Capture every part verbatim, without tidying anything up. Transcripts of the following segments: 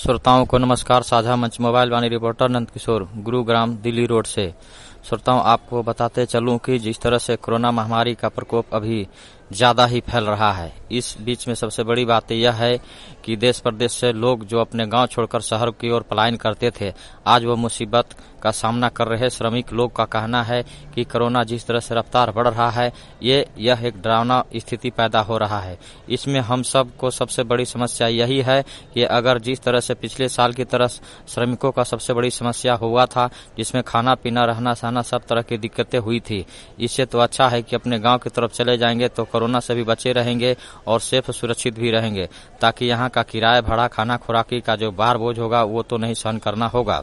श्रोताओं को नमस्कार। साझा मंच mobile Vani reporter Nand Kishore, Gurugram Delhi road से। श्रोताओं, आपको बताते चलूं कि जिस तरह से कोरोना महामारी का प्रकोप अभी ज्यादा ही फैल रहा है, इस बीच में सबसे बड़ी बात यह है कि देश प्रदेश से लोग जो अपने गांव छोड़कर शहर की ओर पलायन करते थे, आज वो मुसीबत का सामना कर रहे श्रमिक लोग का कहना है कि कोरोना जिस तरह से रफ्तार बढ़ रहा है, ये यह एक डरावना स्थिति पैदा हो रहा है। इसमें हम सब को सबसे बड़ी समस्या यही है कि अगर जिस तरह से पिछले साल की तरह श्रमिकों का सबसे बड़ी समस्या हुआ था, जिसमें खाना पीना रहना सहना सब तरह की दिक्कतें हुई थी, इससे तो अच्छा है कि अपने गांव की तरफ चले जाएंगे तो कोरोना से भी बचे रहेंगे और सेफ सुरक्षित भी रहेंगे, ताकि यहाँ का किराया भाड़ा खाना खुराकी का जो भार बोझ होगा वो तो नहीं सहन करना होगा।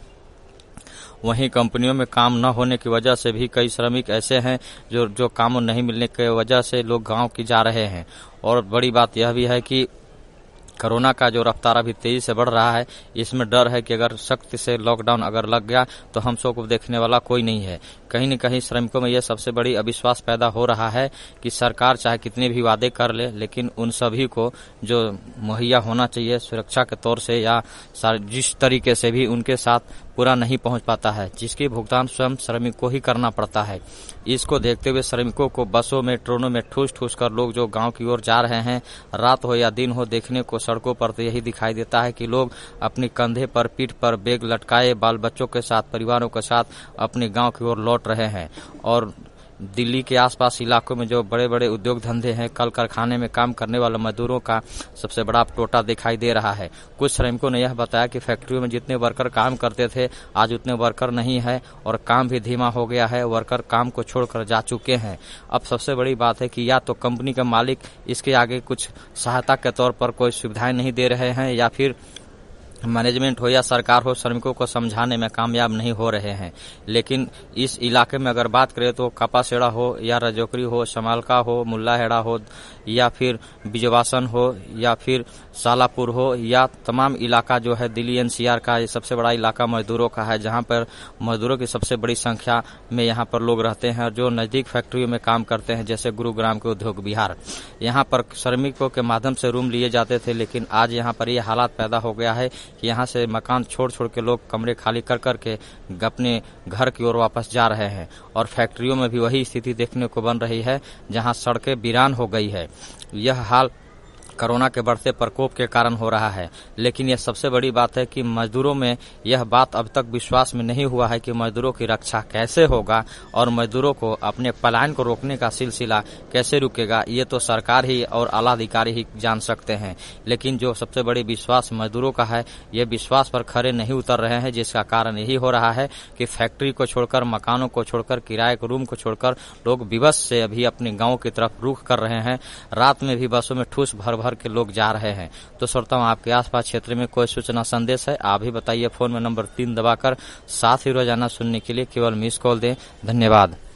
वहीं कंपनियों में काम न होने की वजह से भी कई श्रमिक ऐसे हैं जो जो काम नहीं मिलने की वजह से लोग गांव की जा रहे हैं। और बड़ी बात यह भी है कि कोरोना का जो रफ्तार अभी तेजी से बढ़ रहा है, इसमें डर है कि अगर सख्त से लॉकडाउन अगर लग गया तो हम सबको देखने वाला कोई नहीं है। कहीं न कहीं श्रमिकों में यह सबसे बड़ी अविश्वास पैदा हो रहा है कि सरकार चाहे कितने भी वादे कर ले, लेकिन उन सभी को जो मुहैया होना चाहिए सुरक्षा के तौर से या जिस तरीके से भी उनके साथ पूरा नहीं पहुंच पाता है, जिसकी भुगतान स्वयं श्रमिक को ही करना पड़ता है। इसको देखते हुए श्रमिकों को बसों में ट्रेनों में ठूस ठूस कर लोग जो गांव की ओर जा रहे हैं, रात हो या दिन हो, देखने को सड़कों पर तो यही दिखाई देता है कि लोग अपने कंधे पर पीठ पर बैग लटकाए बाल बच्चों के साथ परिवारों के साथ अपने गांव की ओर लौट रहे हैं। और दिल्ली के आसपास इलाकों में जो बड़े बड़े उद्योग धंधे हैं, कल कारखाने में काम करने वाले मजदूरों का सबसे बड़ा टोटा दिखाई दे रहा है। कुछ श्रमिकों ने यह बताया कि फैक्ट्रियों में जितने वर्कर काम करते थे, आज उतने वर्कर नहीं है और काम भी धीमा हो गया है। वर्कर काम को छोड़कर जा चुके हैं। अब सबसे बड़ी बात है कि या तो कंपनी के मालिक इसके आगे कुछ सहायता के तौर पर कोई सुविधाएं नहीं दे रहे हैं, या फिर मैनेजमेंट हो या सरकार हो श्रमिकों को समझाने में कामयाब नहीं हो रहे हैं। लेकिन इस इलाके में अगर बात करें तो कपासेड़ा हो या रजोकरी हो, शमालका हो, मुल्लाहेड़ा हो या फिर बिजवासन हो या फिर सालापुर हो, या तमाम इलाका जो है दिल्ली एनसीआर का ये सबसे बड़ा इलाका मजदूरों का है, जहां पर मजदूरों की सबसे बड़ी संख्या में यहाँ पर लोग रहते हैं और जो नजदीक फैक्ट्रियों में काम करते हैं, जैसे गुरुग्राम के उद्योग विहार। यहाँ पर श्रमिकों के माध्यम से रूम लिए जाते थे, लेकिन आज यहाँ पर ये हालात पैदा हो गया है कि यहाँ से मकान छोड़ छोड़ के लोग कमरे खाली कर कर के अपने घर की ओर वापस जा रहे हैं। और फैक्ट्रियों में भी वही स्थिति देखने को बन रही है, जहाँ सड़कें वीरान हो गई है। यह हाल कोरोना के बढ़ते प्रकोप के कारण हो रहा है। लेकिन यह सबसे बड़ी बात है कि मजदूरों में यह बात अब तक विश्वास में नहीं हुआ है कि मजदूरों की रक्षा कैसे होगा और मजदूरों को अपने पलायन को रोकने का सिलसिला कैसे रुकेगा। ये तो सरकार ही और आला अधिकारी ही जान सकते हैं। लेकिन जो सबसे बड़ी विश्वास मजदूरों का है, ये विश्वास पर खरे नहीं उतर रहे हैं, जिसका कारण यही हो रहा है कि फैक्ट्री को छोड़कर, मकानों को छोड़कर, किराए के रूम को छोड़कर लोग विवश से अभी अपने गाँव की तरफ रुख कर रहे हैं। रात में भी बसों में ठूस भर भर के लोग जा रहे हैं। तो श्रोताओं, आपके आसपास क्षेत्र में कोई सूचना संदेश है, आप भी बताइए। फोन में नंबर तीन दबाकर साथ ही रोजाना सुनने के लिए केवल मिस कॉल दें। धन्यवाद।